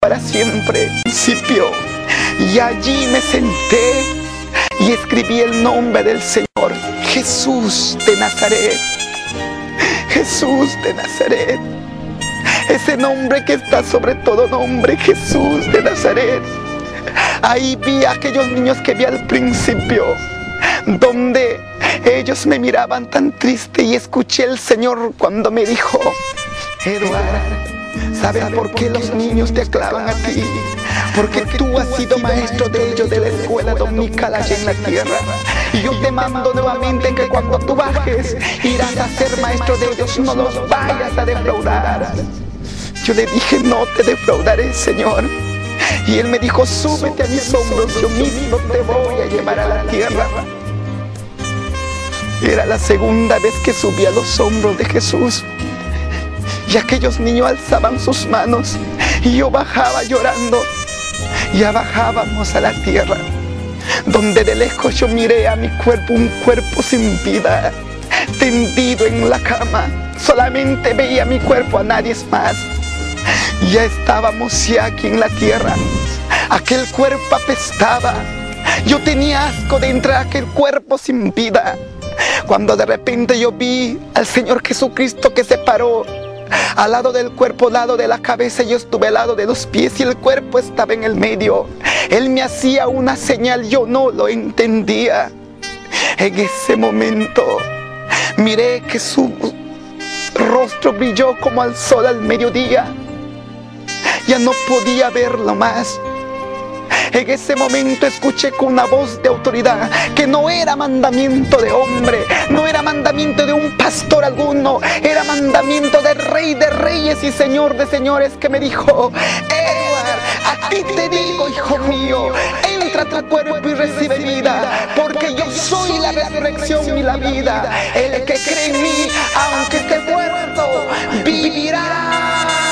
para siempre. Principio. Y allí me senté y escribí el nombre del Señor, Jesús de Nazaret. Jesús de Nazaret. Ese nombre que está sobre todo nombre, Jesús de Nazaret. Ahí vi a aquellos niños que vi al principio, donde ellos me miraban tan triste, y escuché el Señor cuando me dijo: Eduardo, ¿sabes por qué los niños te aclaman a ti? Porque tú has sido maestro de ellos de la escuela dominical allá en la tierra. Y yo te mando nuevamente que cuando tú bajes, irás a ser maestro de ellos, no los vayas a defraudar. Yo le dije: no te defraudaré, Señor. Y Él me dijo: súbete a mis hombros, yo mismo te voy a llevar a la tierra. Era la segunda vez que subí a los hombros de Jesús. Y aquellos niños alzaban sus manos y yo bajaba llorando. Ya bajábamos a la tierra, donde de lejos yo miré a mi cuerpo, un cuerpo sin vida, tendido en la cama. Solamente veía mi cuerpo, a nadie más. Ya estábamos ya aquí en la tierra. Aquel cuerpo apestaba. Yo tenía asco de entrar a aquel cuerpo sin vida, cuando de repente yo vi al Señor Jesucristo que se paró al lado del cuerpo, al lado de la cabeza. Yo estuve al lado de los pies y el cuerpo estaba en el medio. Él me hacía una señal, yo no lo entendía. En ese momento miré que su rostro brilló como al sol al mediodía. Ya no podía verlo más. En ese momento escuché con una voz de autoridad, que no era mandamiento de hombre, no era mandamiento de un pastor alguno, era mandamiento del Rey de Reyes y Señor de Señores, que me dijo: Edward, a ti te digo, hijo mío, entra a tu cuerpo y recibe vida, porque yo soy la resurrección y la vida. El que cree en mí, aunque esté muerto, vivirá.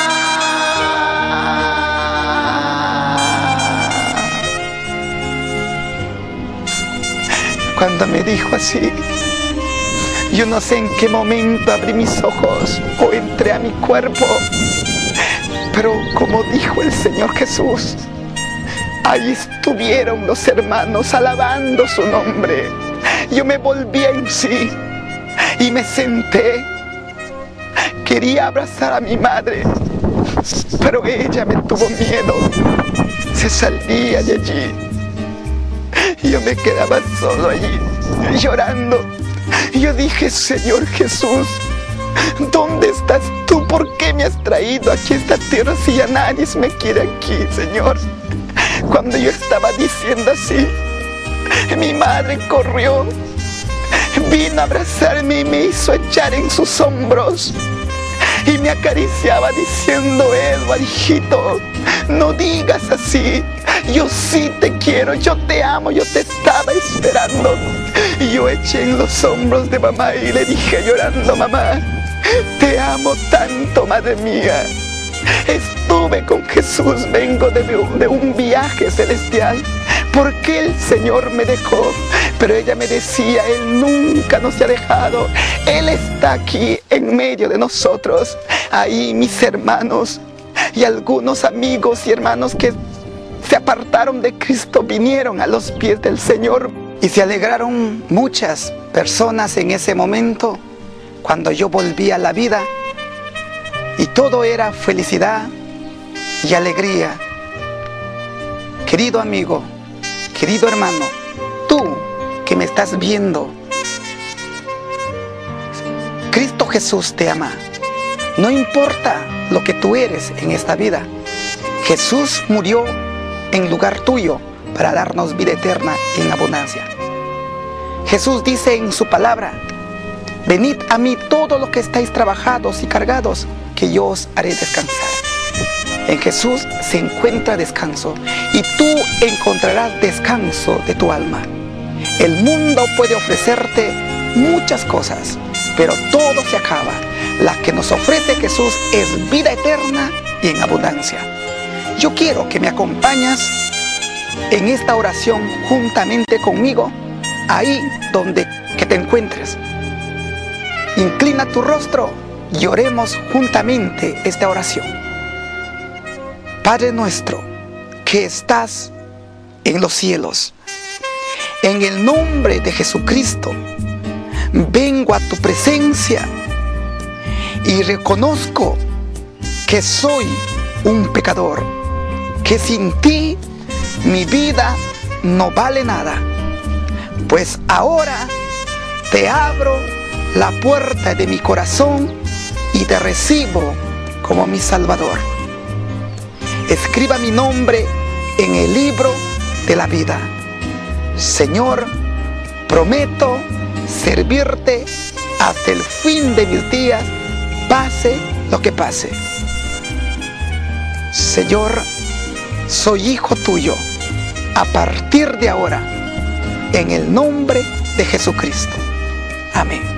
Cuando me dijo así, yo no sé en qué momento abrí mis ojos o entré a mi cuerpo, pero como dijo el Señor Jesús, ahí estuvieron los hermanos alabando su nombre. Yo me volví en sí y me senté. Quería abrazar a mi madre, pero ella me tuvo miedo, se salía de allí. Yo me quedaba solo allí, llorando. Yo dije: Señor Jesús, ¿dónde estás tú? ¿Por qué me has traído aquí a esta tierra si ya nadie me quiere aquí, Señor? Cuando yo estaba diciendo así, mi madre corrió, vino a abrazarme y me hizo echar en sus hombros. Y me acariciaba diciendo: Edward, hijito, no digas así. Yo sí te quiero, yo te amo, yo te estaba esperando. Y yo eché en los hombros de mamá y le dije llorando: mamá, te amo tanto, madre mía. Estuve con Jesús, vengo de un viaje celestial. ¿Por qué el Señor me dejó? Pero ella me decía: Él nunca nos ha dejado. Él está aquí en medio de nosotros. Ahí mis hermanos y algunos amigos y hermanos que se apartaron de Cristo vinieron a los pies del Señor. Y se alegraron muchas personas en ese momento, cuando yo volví a la vida. Y todo era felicidad y alegría. Querido amigo, querido hermano, tú que me estás viendo, Cristo Jesús te ama. No importa lo que tú eres en esta vida, Jesús murió en lugar tuyo para darnos vida eterna en abundancia. Jesús dice en su palabra: venid a mí todos los que estáis trabajados y cargados, que yo os haré descansar. En Jesús se encuentra descanso, y tú encontrarás descanso de tu alma. El mundo puede ofrecerte muchas cosas, pero todo se acaba. La que nos ofrece Jesús es vida eterna y en abundancia. Yo quiero que me acompañes en esta oración juntamente conmigo, ahí donde que te encuentres. Inclina tu rostro y oremos juntamente esta oración. Padre nuestro que estás en los cielos, en el nombre de Jesucristo, vengo a tu presencia y reconozco que soy un pecador, que sin ti mi vida no vale nada. Pues ahora te abro la puerta de mi corazón y te recibo como mi Salvador. Escriba mi nombre en el libro de la vida. Señor, prometo servirte hasta el fin de mis días, pase lo que pase. Señor, soy hijo tuyo a partir de ahora, en el nombre de Jesucristo. Amén.